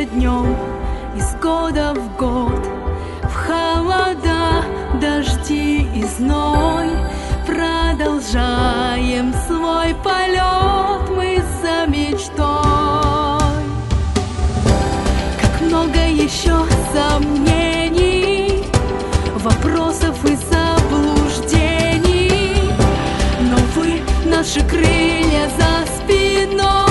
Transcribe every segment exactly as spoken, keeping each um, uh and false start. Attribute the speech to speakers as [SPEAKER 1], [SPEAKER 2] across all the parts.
[SPEAKER 1] за днем, из года в год, в холода, дожди и зной продолжаем свой полет мы за мечтой. Как много еще сомнений, вопросов и заблуждений, но вы наши крылья за спиной.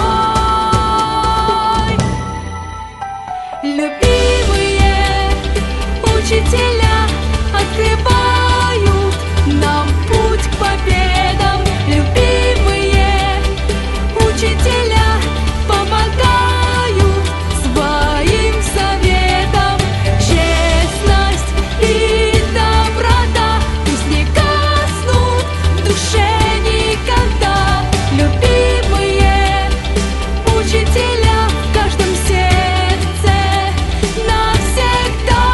[SPEAKER 1] Любимые учителя открывают нам путь к победам. Любимые учителя помогают своим советом. Честность и доброта пусть не гаснут в душе никогда. Любимые учителя в каждом сердце навсегда.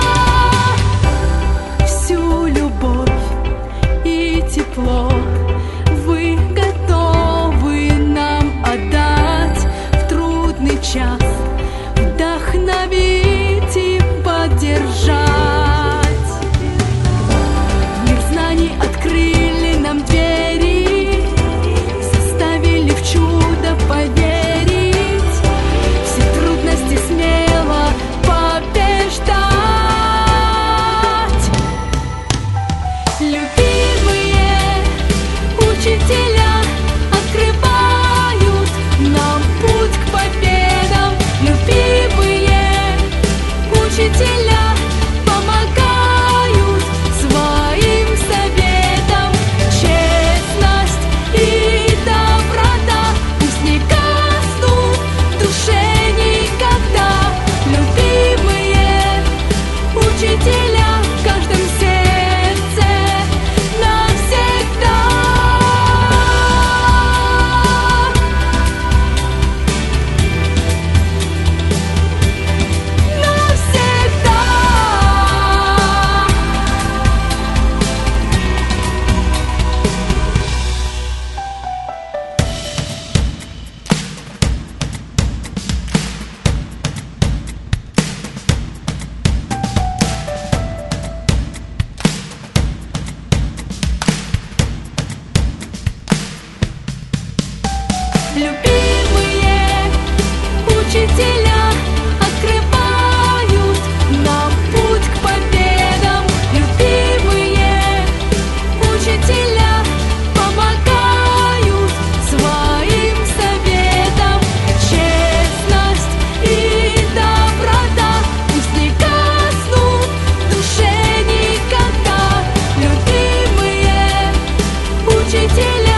[SPEAKER 1] Всю любовь и тепло вы готовы нам отдать в трудный час, вдохновить и поддержать. В мир знаний открыли нам двери, заставили в чудо поверить, все трудности смело побеждать. Любимые учителя открывают нам путь к победам. Любимые учителя помогают своим советом. Честность и доброта пусть не гаснут в душе никогда. Любимые учителя в каждом сердце навсегда. Навсегда. Любимые учителя открывают нам путь к победам. Любимые учителя помогают своим советом. Честность и доброта пусть не гаснут в душе никогда. Любимые учителя